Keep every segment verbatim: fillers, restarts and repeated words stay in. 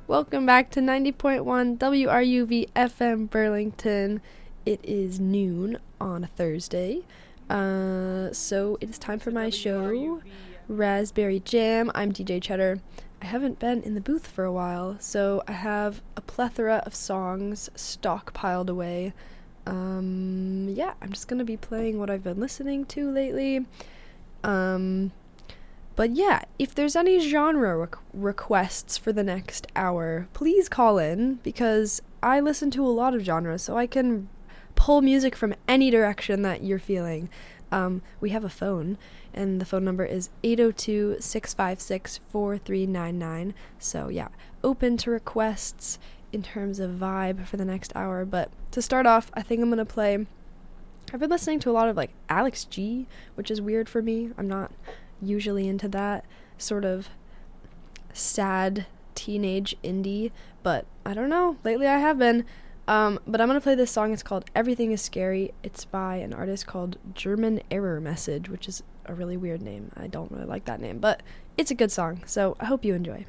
Welcome back to ninety point one W R U V F M Burlington. It is noon on a Thursday, uh, so it is time for my show, Raspberry Jam. I'm D J Cheddar. I haven't been in the booth for a while, so I have a plethora of songs stockpiled away. Um, yeah, I'm just gonna be playing what I've been listening to lately. Um... But yeah, if there's any genre re- requests for the next hour, please call in, because I listen to a lot of genres, so I can pull music from any direction that you're feeling. Um, we have a phone, and the phone number is eight oh two, six five six, four three nine nine. So yeah, open to requests in terms of vibe for the next hour. But to start off, I think I'm going to play... I've been listening to a lot of, like, Alex G, which is weird for me. I'm not... usually into that sort of sad teenage indie, but I don't know, lately I have been. Um, but I'm gonna play this song. It's called Everything is Scary. It's by an artist called German Error Message, which is a really weird name. I don't really like that name, but it's a good song, so I hope you enjoy.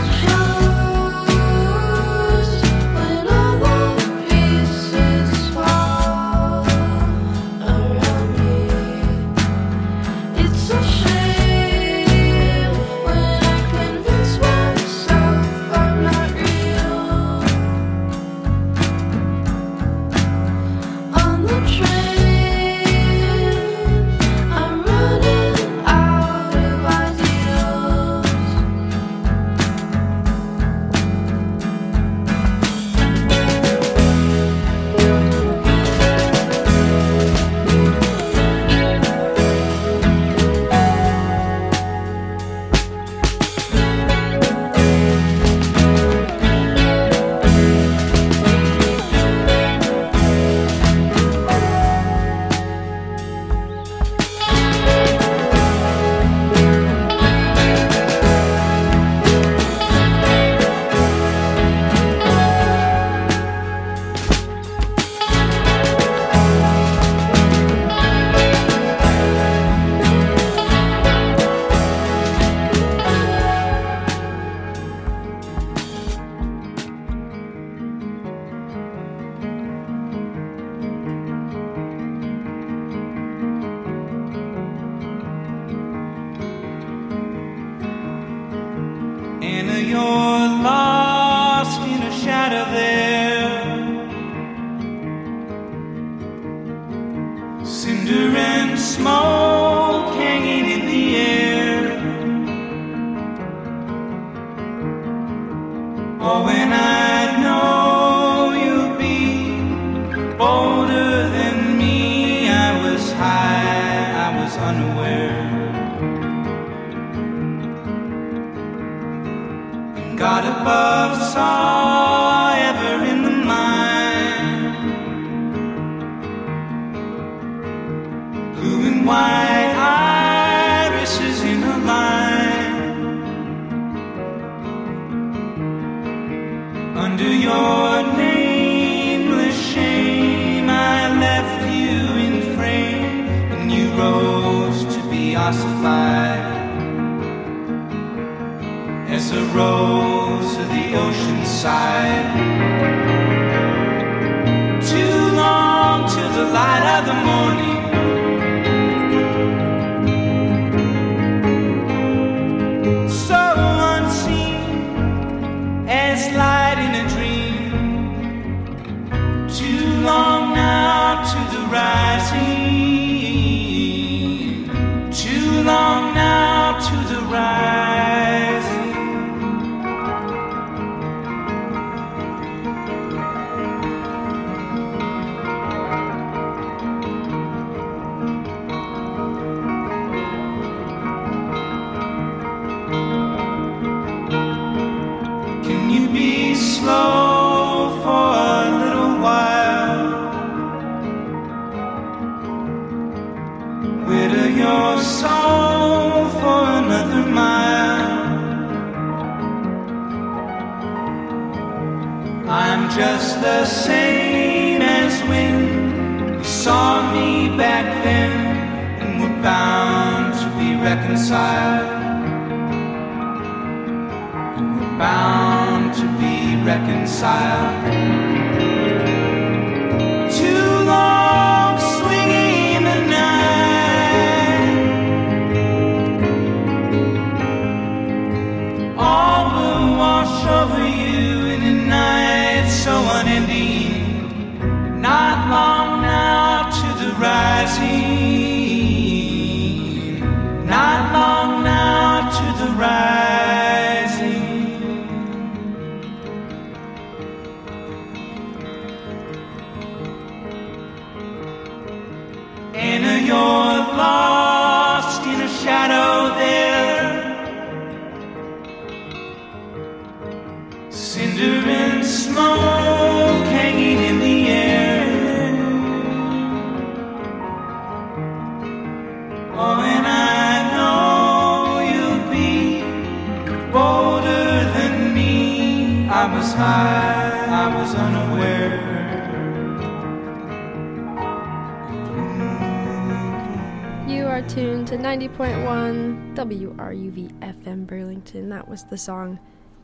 ninety point one W R U V F M Burlington. That was the song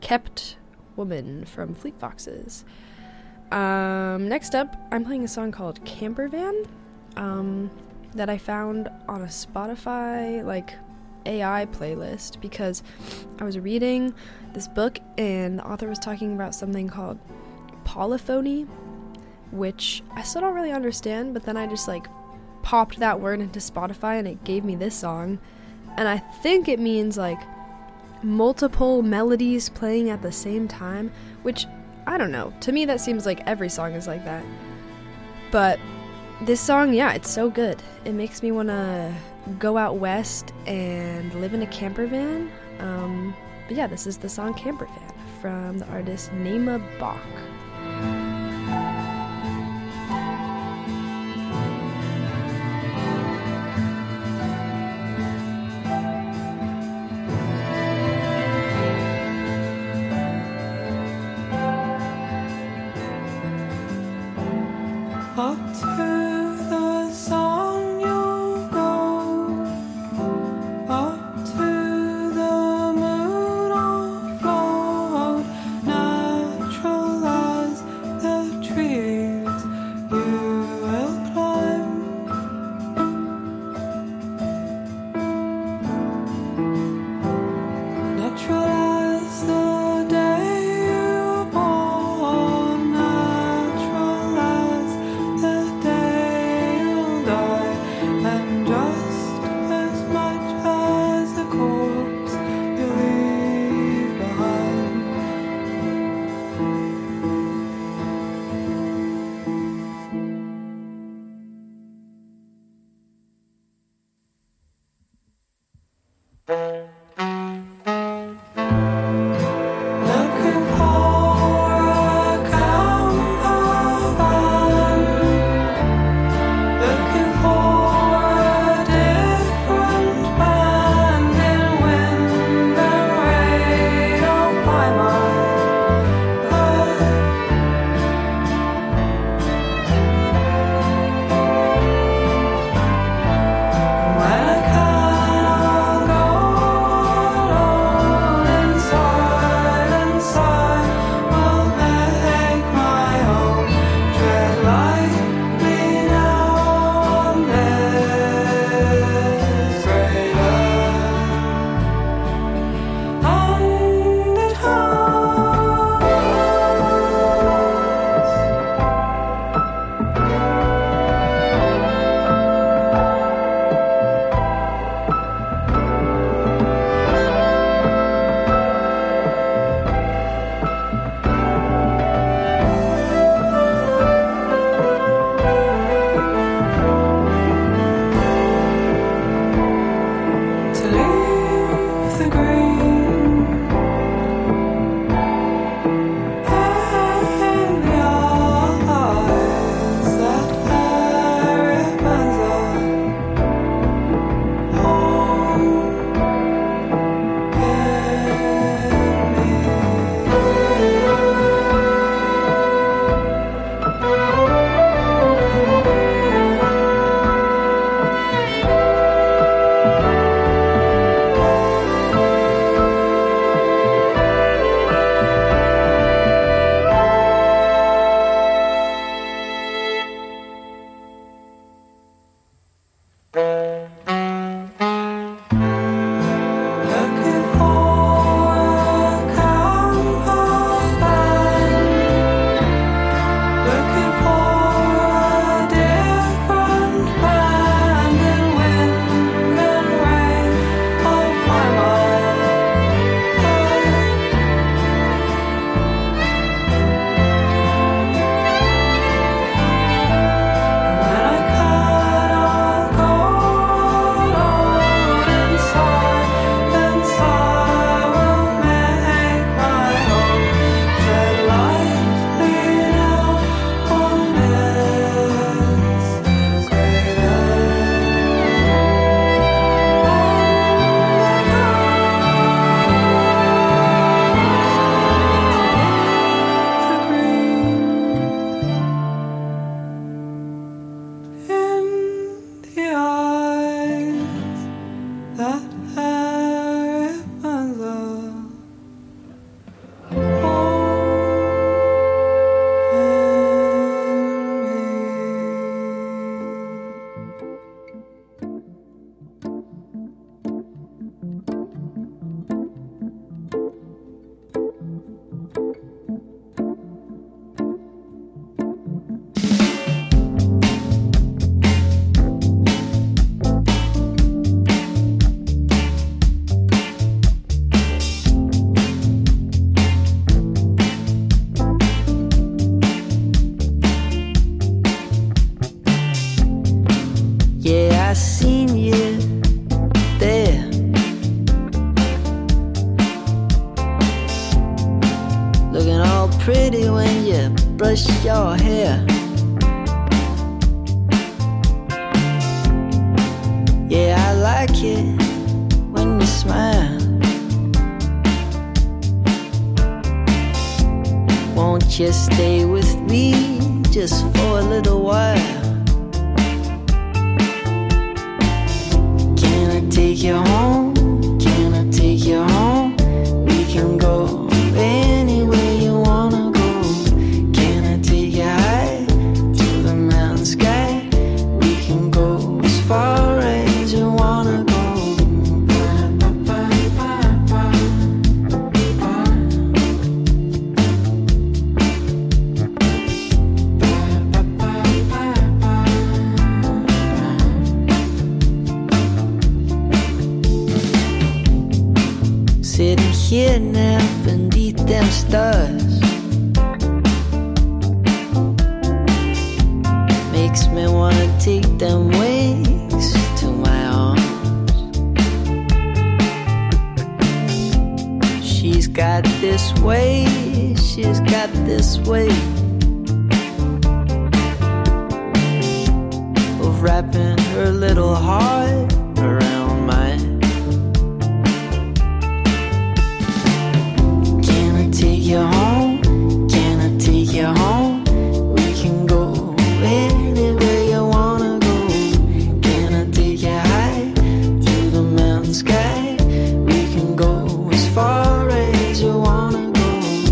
Kept Woman from Fleet Foxes. Um, next up, I'm playing a song called Camper Van, um, that I found on a Spotify, like, A I playlist, because I was reading this book, and the author was talking about something called polyphony, which I still don't really understand, but then I just, like, popped that word into Spotify, and it gave me this song, and I think it means, like, multiple melodies playing at the same time, which, I don't know, to me that seems like every song is like that, but this song, yeah, it's so good. It makes me want to go out west and live in a camper van, um, but yeah, this is the song Camper Van from the artist Nema Bach. Up to the sun you'll go, up to the moon I'll float, natural light. pretty when you brush your hair. Yeah, I like it when you smile. Won't you stay with me just for a little while? Can I take you home? Can I take you home? We can go anywhere you wanna go. Can I take you high to the mountain sky? We can go as far as you wanna go. Sitting here now beneath them stars makes me wanna take them wings to my arms. She's got this way, she's got this way of wrapping her little heart around mine. Take you home, can I take you home? We can go anywhere you wanna go. Can I take you high to the mountain sky? We can go as far as you wanna go.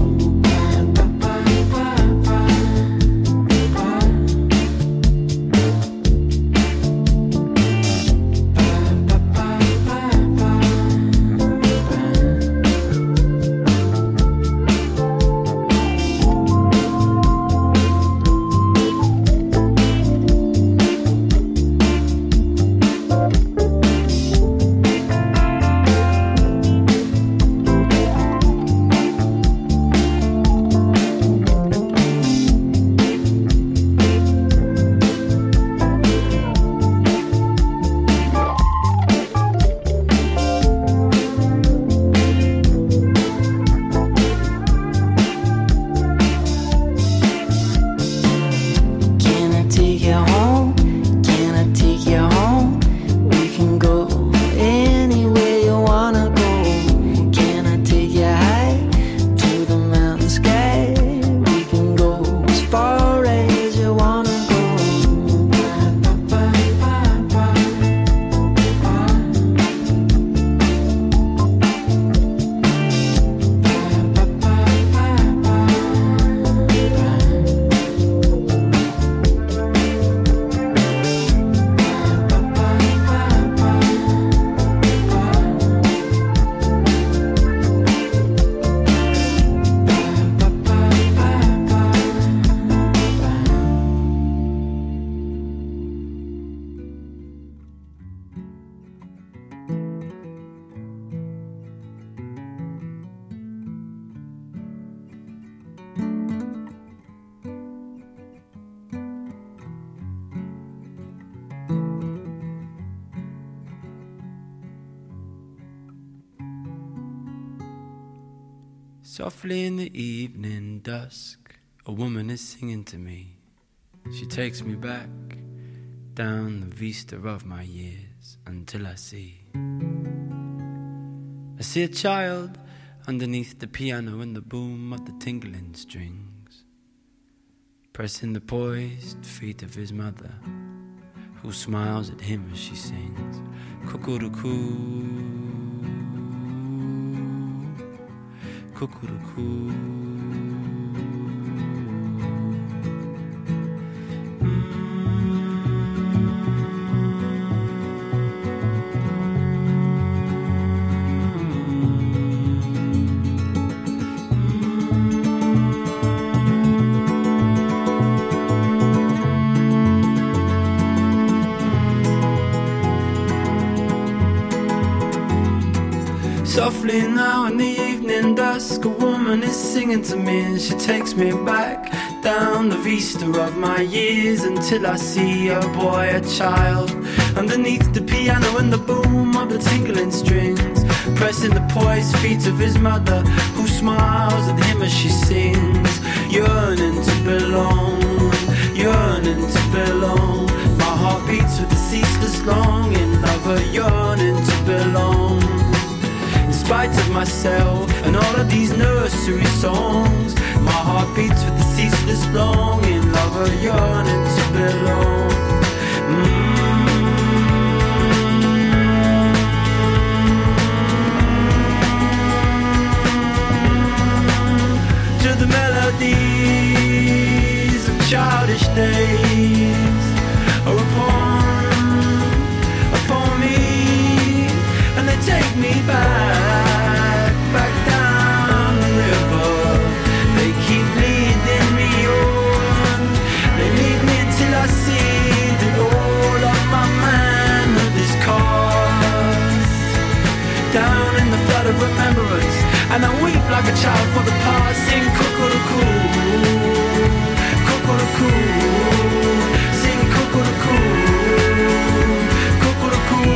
Softly in the evening dusk, a woman is singing to me. She takes me back down the vista of my years until I see I see a child underneath the piano and the boom of the tingling strings, pressing the poised feet of his mother, who smiles at him as she sings cuckoo-coo, cuckoo-coo. Softly now in the evening dusk, a woman is singing to me, and she takes me back down the vista of my years until I see a boy, a child, underneath the piano and the boom of the tingling strings, pressing the poised feet of his mother, who smiles at him as she sings ceaseless longing of a yearning to belong. In spite of myself and all of these nursery songs, my heart beats with the ceaseless longing of a yearning to belong. Mm. To the melodies of childish days are upon, upon me, and they take me back, back down the river. They keep leading me on, they lead me until I see that all of my manhood is cast down in the flood of remembrance, and I weep like a child for the past. Sing cuckoo-coo, cuckoo-coo, sing cuckoo-coo, cuckoo-coo.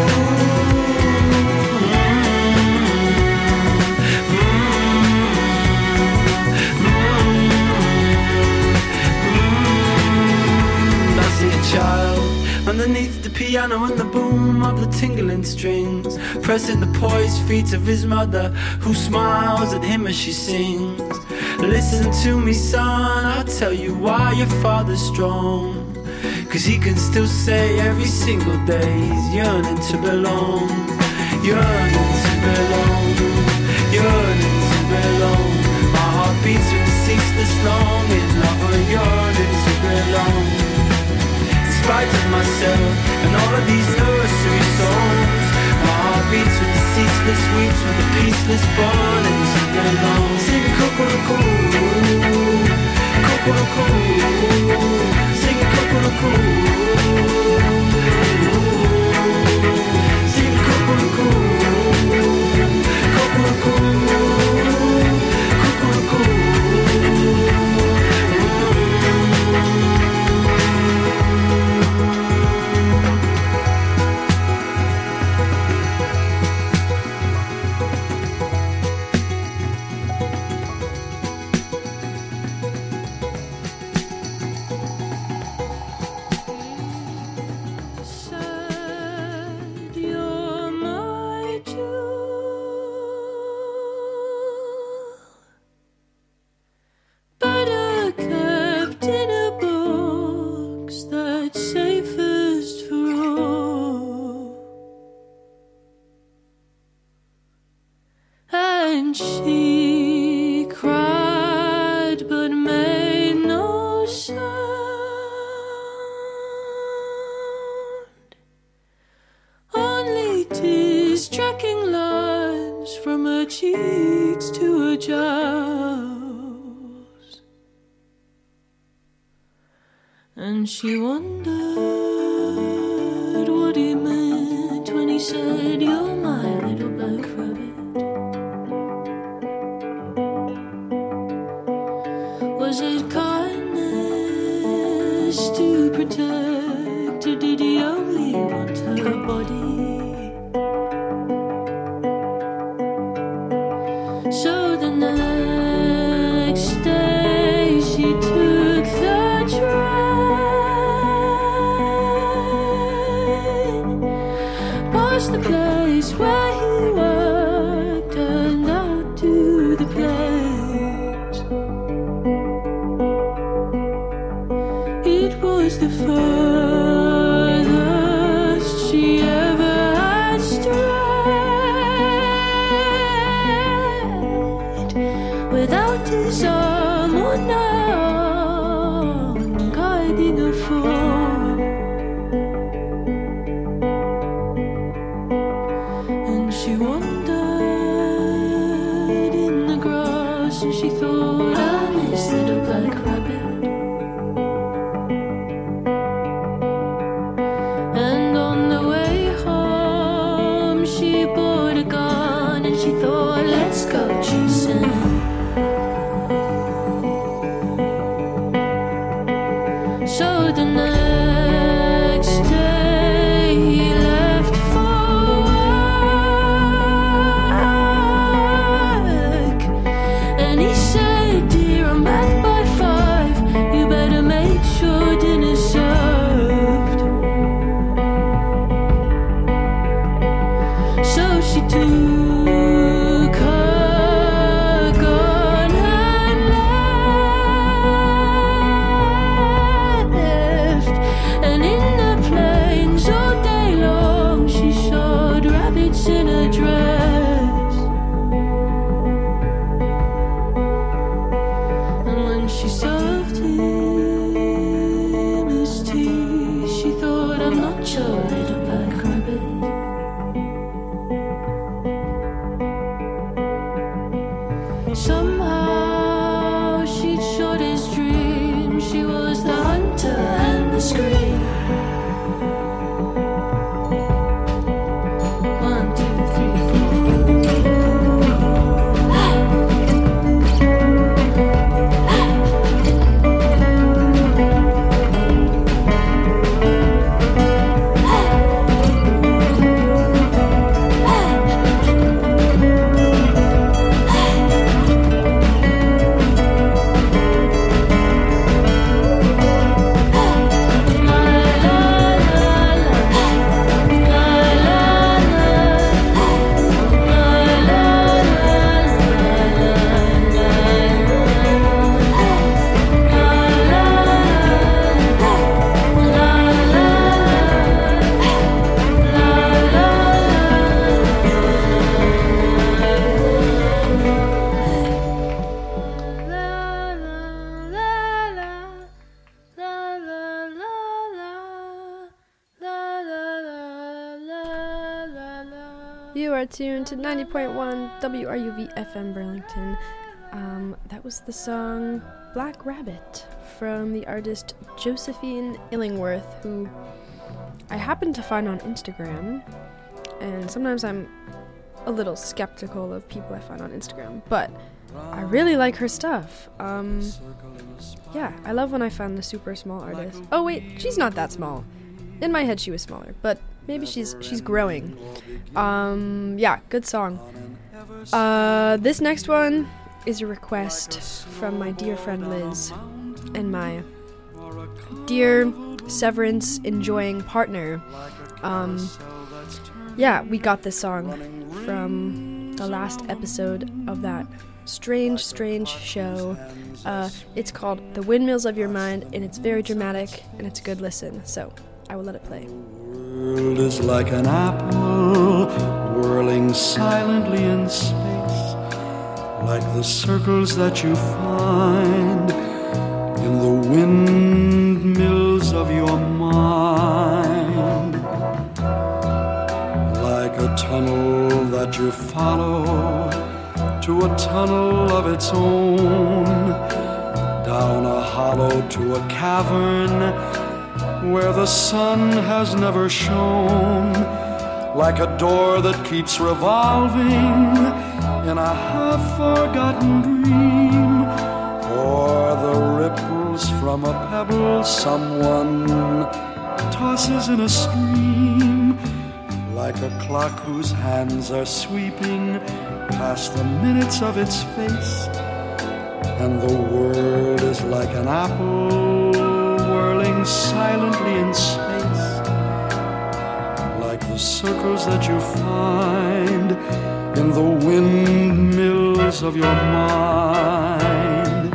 I see a child underneath the piano and the boom of the tingling strings, pressing the poised feet of his mother, who smiles at him as she sings. Listen to me, son, I'll tell you why your father's strong. Cause he can still say every single day he's yearning to belong, yearning to belong, yearning to belong. My heart beats with the ceaseless longing of a yearning to belong. In spite of myself and all of these nursery songs, my heart beats with the ceaseless weeps, with the peaceless burning to belong. Sing cuckoo-coo, cuckoo-coo, sing cuckoo-coo, sing cuckoo-coo, cuckoo-coo, cuckoo-coo. She cried but made no sound, only tears tracking lines from her cheeks to her jowls. And she wondered what he meant when he said, "You're my little black rabbit." Was it kindness to protect, or did he only want her body? So the next day she took the train past the place where he worked and out to the plains. It was the furthest she ever had strayed, without his arm or arm guiding her forward. And she wandered in the grass, and she thought, I miss little black rabbit. She thought, let's go chasing. So the next day he left for work, and he said, dear, I'm back by five. she served him his tea. She thought, I'm not your little black rabbit. Somehow she'd shot his dream. She was the hunter and the scream. One, two, three, You are tuned to ninety point one W R U V F M Burlington. Um, that was the song Black Rabbit from the artist Josephine Illingworth, who I happen to find on Instagram. And sometimes I'm a little skeptical of people I find on Instagram, but I really like her stuff. Um, yeah, I love when I find the super small artist. Oh wait, she's not that small. In my head she was smaller, but maybe she's she's growing. Um, yeah, good song. Uh, this next one is a request from my dear friend Liz and my dear Severance enjoying partner. Um, yeah, we got this song from the last episode of that strange, strange show. Uh, it's called The Windmills of Your Mind, and it's very dramatic, and it's a good listen, so I will let it play. The world is like an apple whirling silently in space, like the circles that you find in the windmills of your mind, like a tunnel that you follow to a tunnel of its own, down a hollow to a cavern where the sun has never shone, like a door that keeps revolving in a half-forgotten dream, or the ripples from a pebble someone tosses in a stream, like a clock whose hands are sweeping past the minutes of its face, and the world is like an apple whirling silently in space, like the circles that you find in the windmills of your mind.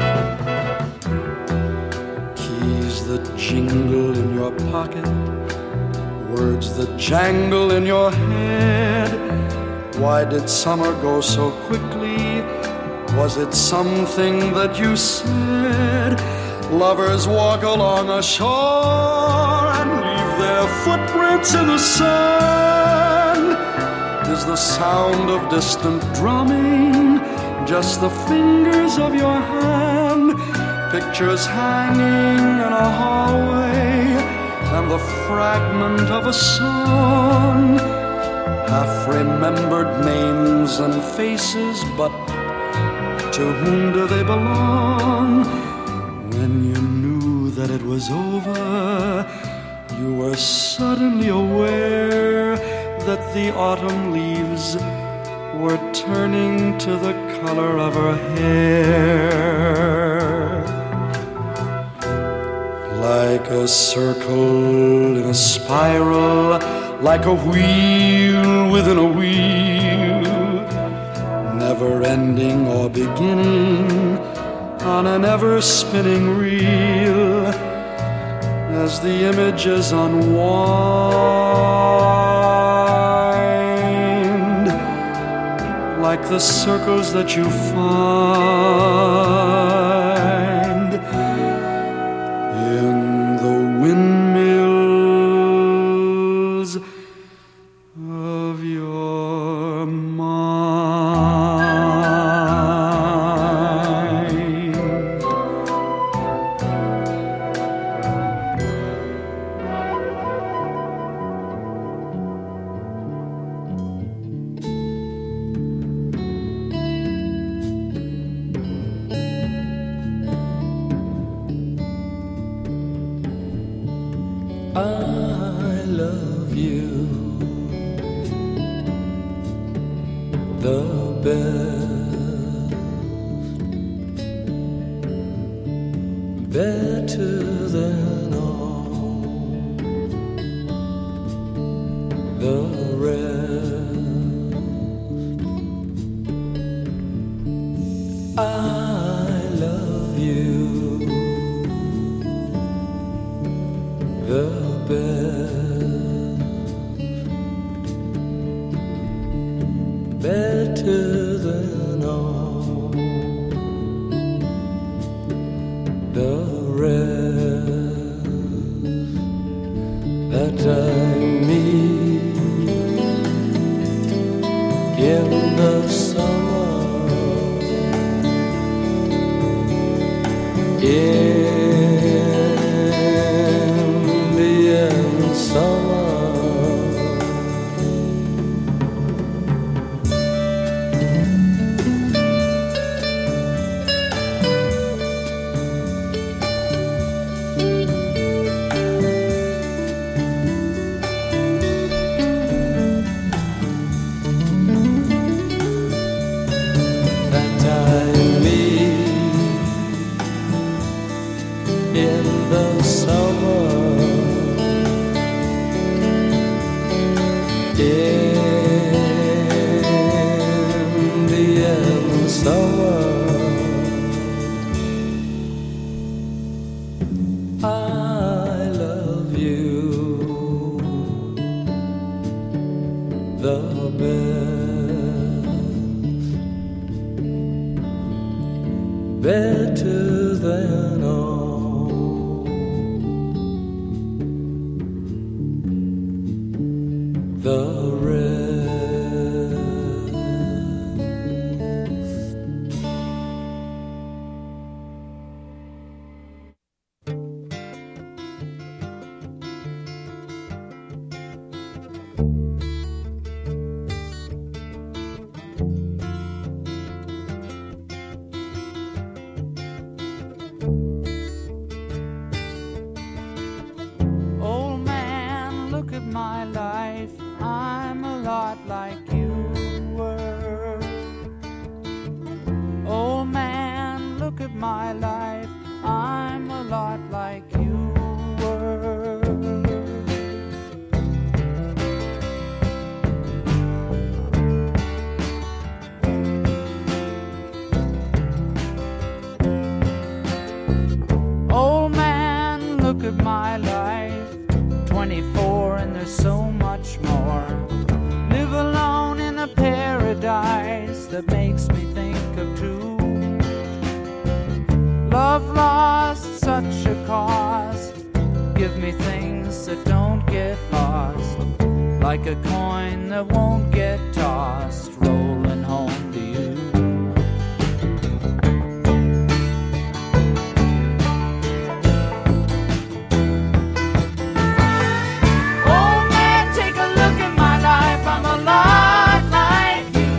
Keys that jingle in your pocket, words that jangle in your head. Why did summer go so quickly? Was it something that you said? Lovers walk along a shore and leave their footprints in the sand. Is the sound of distant drumming just the fingers of your hand? Pictures hanging in a hallway and the fragment of a song, half-remembered names and faces, but to whom do they belong? When you knew that it was over, you were suddenly aware that the autumn leaves were turning to the color of her hair. Like a circle in a spiral, like a wheel within a wheel, never ending or beginning on an ever-spinning reel, as the images unwind, like the circles that you find better than all the rest. I love you the best, better than all the rest that I meet in the summer, Indian summer. In the summer, Indian summer, I love you the best, better than all the rest. Old man, look at my life. I'm a lot like you were. Old man, look at my life. I'm a lot like you were. Old man, look at my life. twenty-four and there's so much more. Live alone in a paradise that makes me think of two. Love lost, such a cost. Give me things that don't get lost, like a coin that won't get tossed, rolling home to you. I'm a lot like you.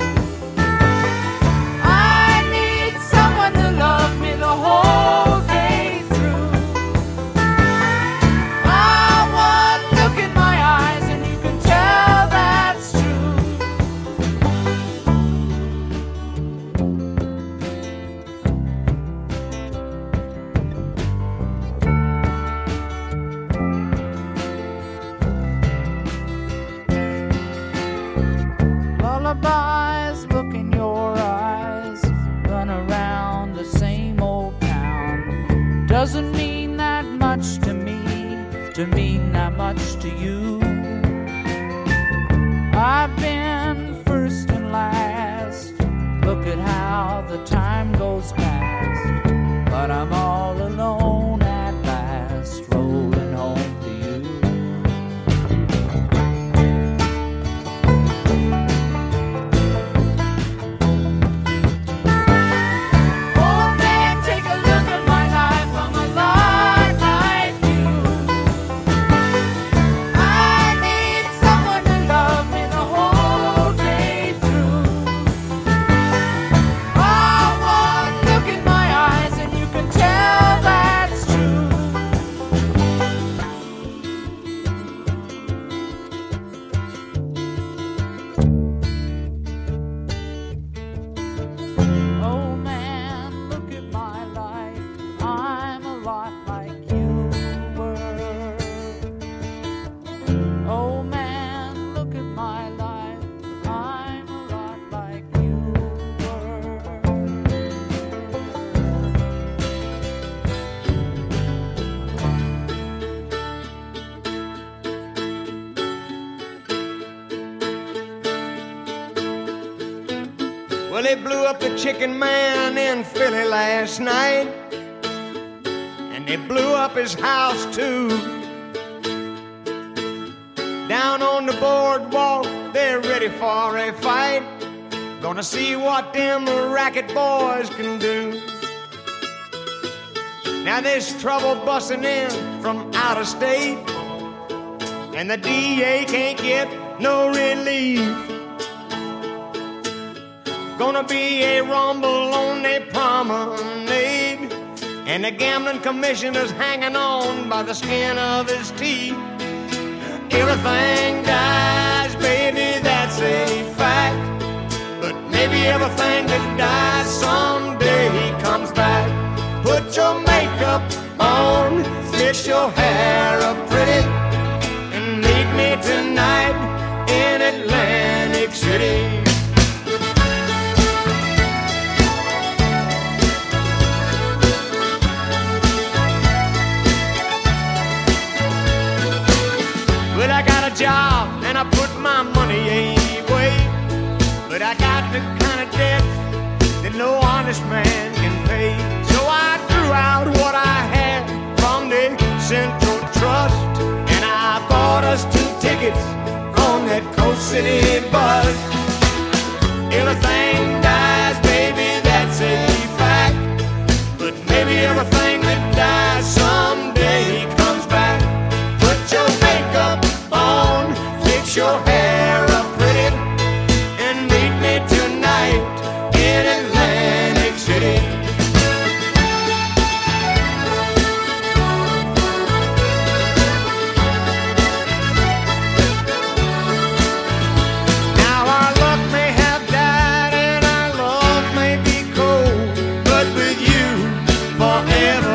I need someone to love me the whole day through. I want look in my eyes and you can tell that's true. Lullabies, look in your eyes, run around the same old town. Doesn't mean that much to me, to mean that much to you. I've been first and last, look at how the time goes past. But I'm all alone at last, rolling home to you. Look they blew up the Chicken Man in Philly last night, and they blew up his house too. Down on the boardwalk, they're ready for a fight. Gonna see what them racket boys can do. Now there's trouble busting in from out of state, and the D A can't get no relief. Gonna be a rumble on a promenade, and the gambling commissioner's hanging on by the skin of his teeth. Everything dies, baby, that's a fact. But maybe everything that dies someday comes back. Put your makeup on, fix your hair up pretty, and meet me tonight in Atlantic City. But I got a job and I put my money away, but I got the kind of debt that no honest man can pay. So I threw out what I had from the Central Trust, and I bought us two tickets on that Coast City bus. Everything dies, baby, that's a fact. But maybe everything that dies someday comes back. Put your makeup on, fix your hair up pretty, and meet me tonight in Atlantic City. Now our luck may have died and our love may be cold, but with you forever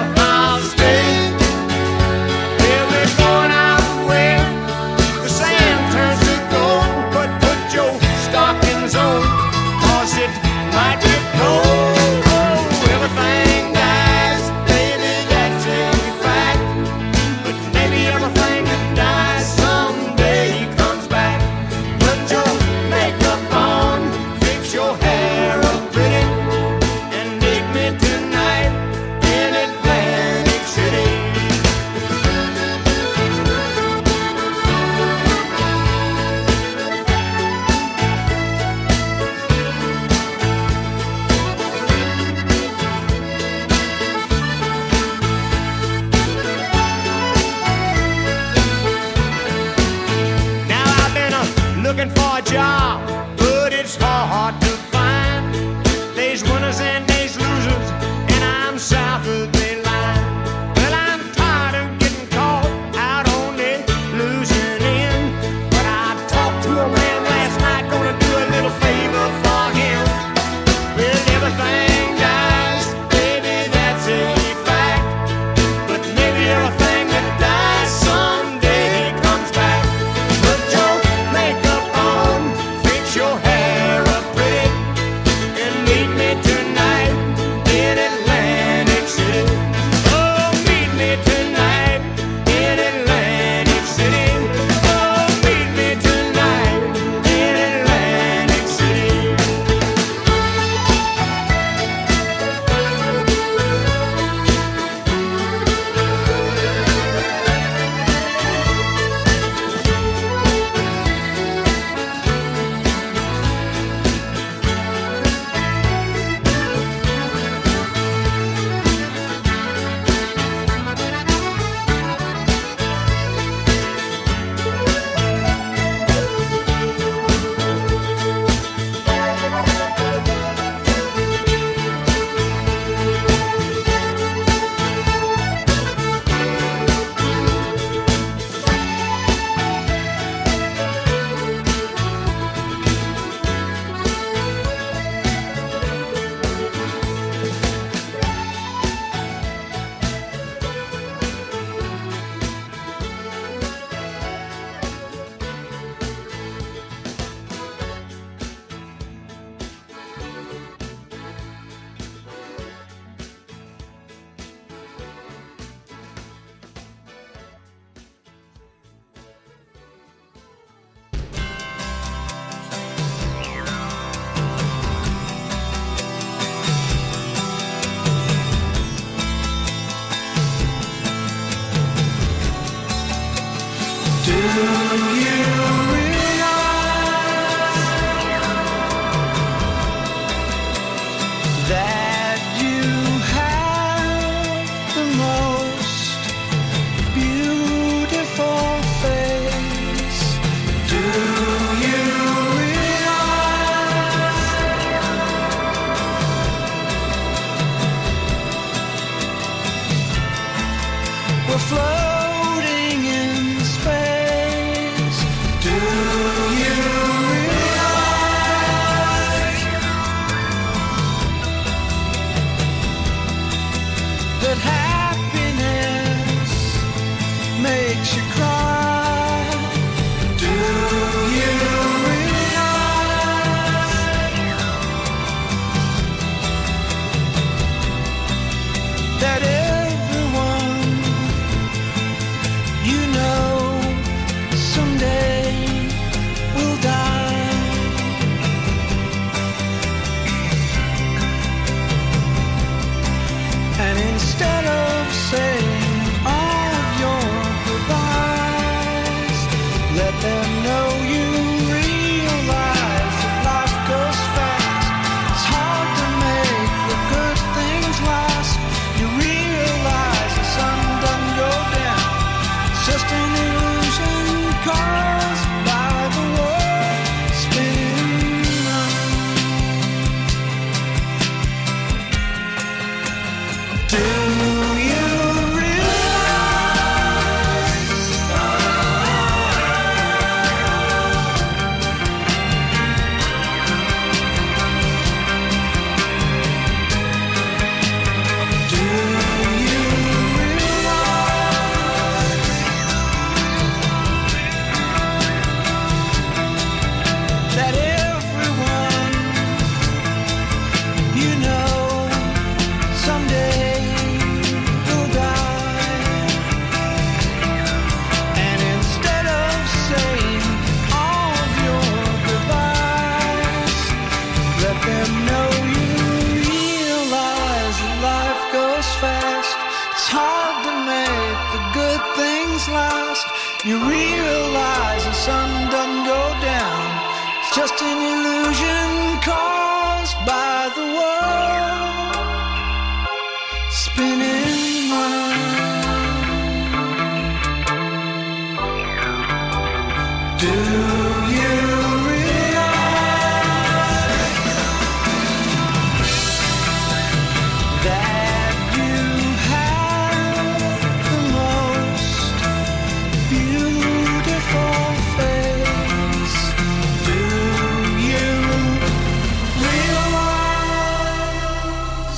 We're floating in space. Do you realize that happiness makes you cry? Do you realize that everyone you know someday will die? And instead of saying all of your goodbyes, let them know you realize that life goes fast. It's hard to make the good things last. You realize the sun doesn't go down. It's just an illusion caused by the world spinning round. Do you realize Do you realize that everyone you know someday will die? And instead of saying all of your goodbyes, let them know you realize that life goes fast. It's hard to make the good things last. You realize the sun doesn't go down. It's just an illusion caused by the world spinning round. Do you realize that you have the most beautiful face? Do you realize?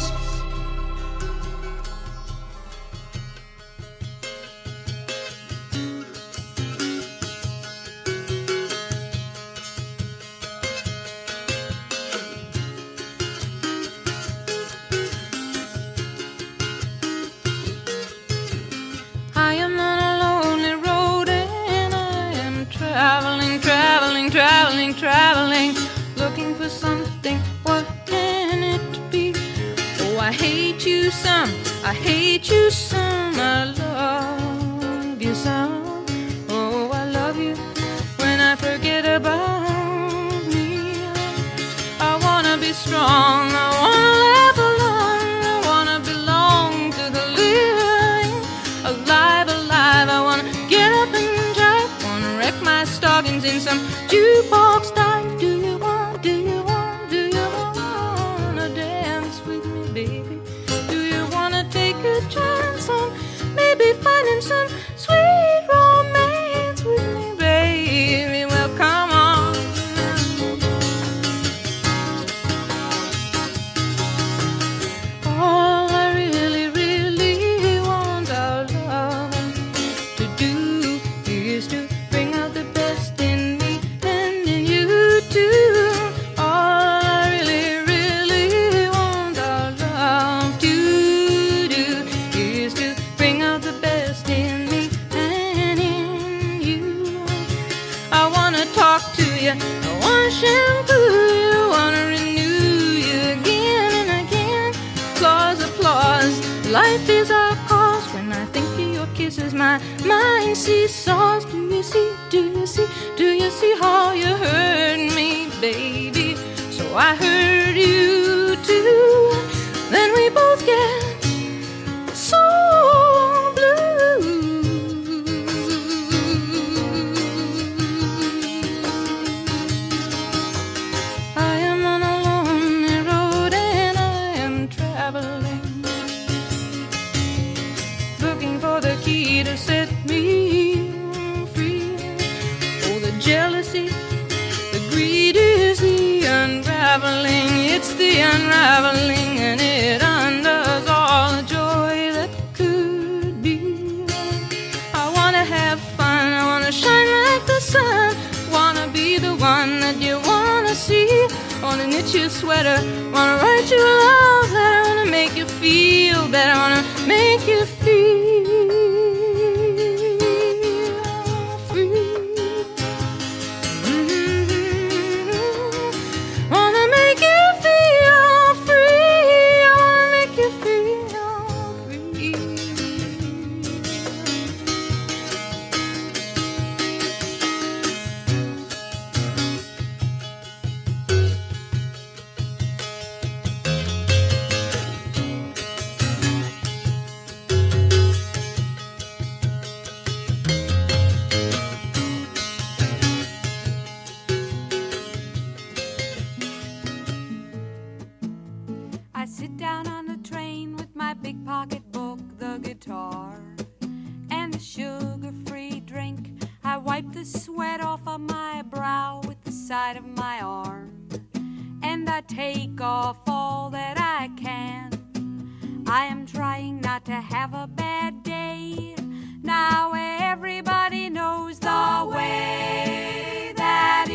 I am on a lonely road and I am traveling, traveling, traveling, traveling, looking for something. What can it be? Oh, I hate you some, I hate you some, I love you some. Oh, I love you when I forget about me. I wanna be strong, I wanna live alone, I wanna belong to the living. Alive, alive, I wanna get up and drive, wanna wreck my stockings in some jukebox dive. Do you want, do you want, do you wanna dance with me, baby? Do you wanna take a chance on maybe finding some sweet romance with me, baby? Well, come on. All I really, really want our love to do is to bring out the best in me and in you too. All I really, really want our love to do is to bring out the best in me and in you. I wanna talk to you, I wanna shampoo you, wanna renew you again and again. Applause, applause, life is our cause. When I think of your kiss kisses, my mind seesaws. Do you see, do you see, do you see how you hurt me, baby? So I hurt you too. Then we both get so blue. I am on a lonely road and I am traveling, looking for the key to set me free. Oh, the jealousy, the greed is the unraveling. It's the unraveling, and it undoes all the joy that could be. I wanna have fun, I wanna shine like the sun, wanna be the one that you wanna see. Wanna knit you a sweater, wanna write you a love letter, wanna make you feel better, wanna make you feel free. Mm-hmm. Wanna make you feel free, wanna make you feel free. I sit down on the train with my big pocketbook, the guitar, and a sugar-free drink. I wipe the sweat off of my brow with the side of my arm, and I take off all that I can. I am trying not to have a bad day. Now everybody knows the way that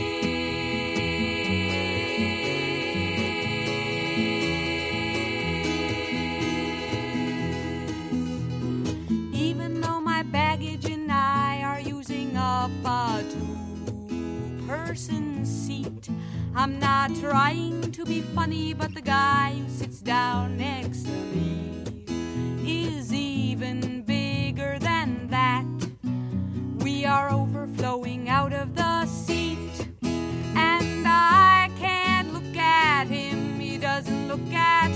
even though my baggage and I are using up a two-person seat, I'm not trying to be funny, but the guy who sits down next to me is even bigger than that. We are overflowing out of the seat, and I can't look at him, he doesn't look at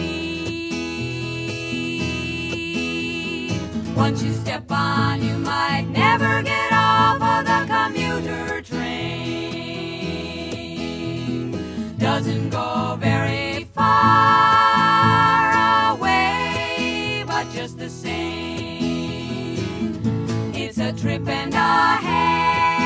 me. Once you step on, you might never get off of the commuter train. Doesn't go very far away, but just the same, it's a trip and a half.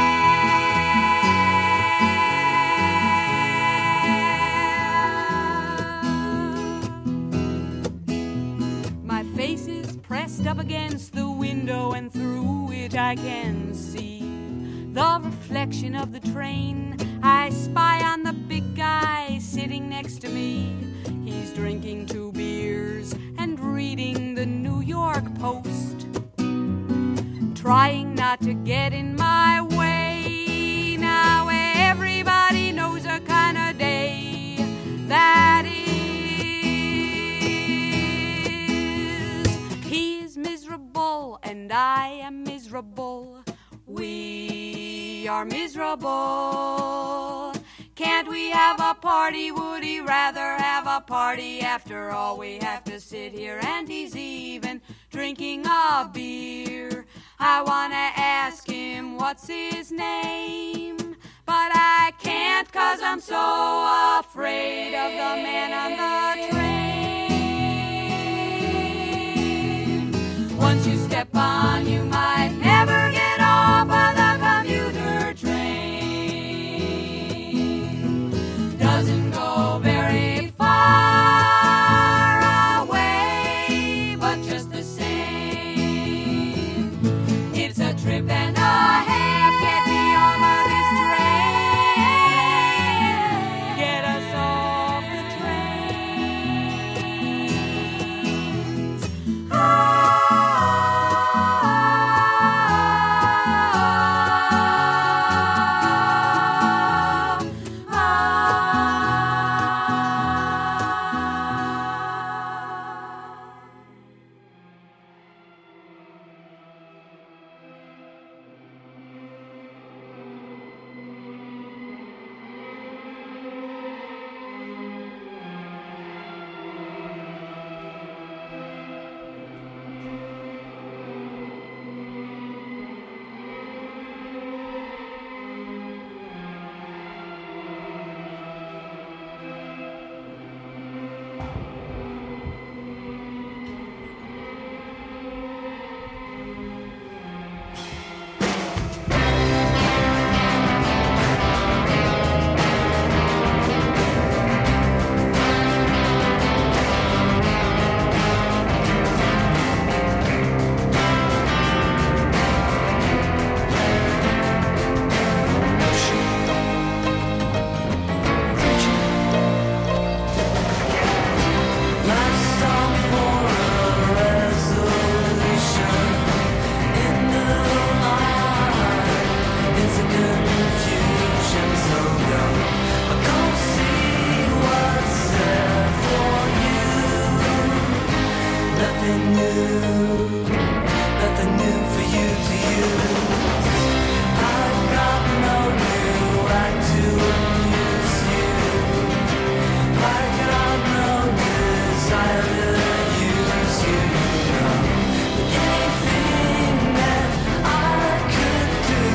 My face is pressed up against the window, and through it I can see the reflection of the train. I spy on the big guy sitting next to me. He's drinking two beers and reading the New York Post, trying not to get in my way. Now everybody knows a kind of day that is. He is miserable and I am miserable. We are miserable. Can't we have a party? Would he rather have a party? After all, we have to sit here, and he's even drinking a beer. I wanna ask him what's his name, but I can't, 'cause I'm so afraid of the man on the train. Once you step on, you might never get off of the commuter train. Doesn't go very far away, but just the same, it's a trip and a half. Get me on this train, get us off the train. Ah, nothing new, nothing new for you to use. I've got no new act to amuse you. I've got no desire to use you. But anything that I could do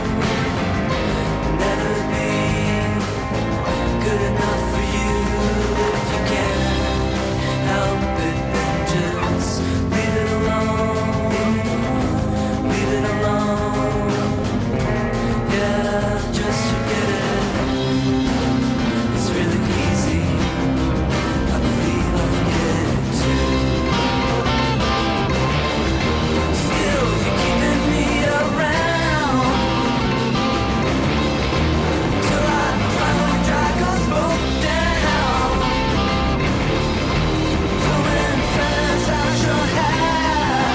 never be good enough for you. If you can't help it, then just leave it alone. Leave it alone. Yeah, just forget it. It's really easy. I believe I forget it too. Still, you're keeping me around till I finally drag us both down. Pulling feathers out your hair.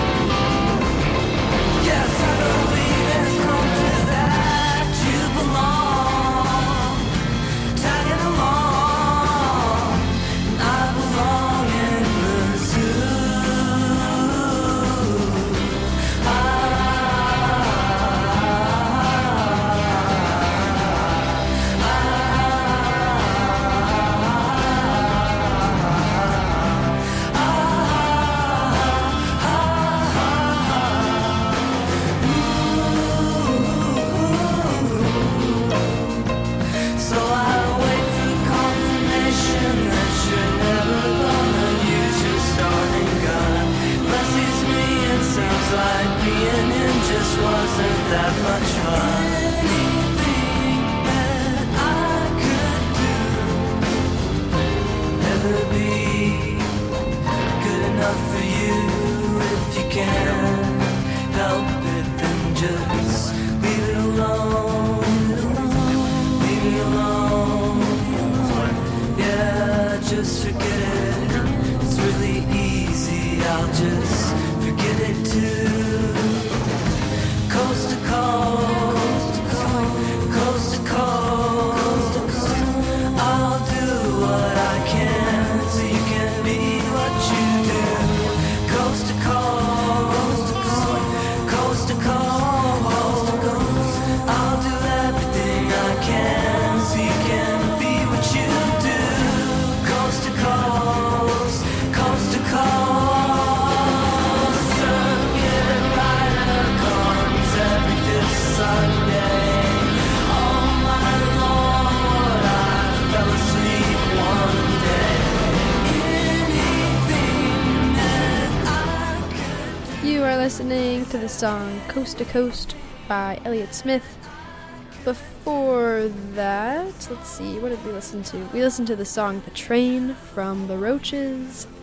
Yes, I believe it's come to that. You belong, tagging along, and I belong in the zoo. So I wait for confirmation that you're never gonna use your starting gun. Blesses me, it sounds like being in just wasn't that much fun. Anything that I could do never be good enough for you. If you can't help it, then just leave it alone. Leave me alone. Yeah, just forget it. It's really easy. I'll just forget it too. Coast to coast, coast to coast. I'll do what I can so you can be what you do. Coast to coast, coast to coast. I'll do everything I can so you can be what you do. Coast to coast, coast to coast. Circuit rider comes every fifth Sunday. All night long, Lord, I fell asleep one day. Anything that I could. You are listening to the song Coast to Coast by Elliott Smith. Before that, let's see, what did we listen to? We listened to the song The Train from The Roaches.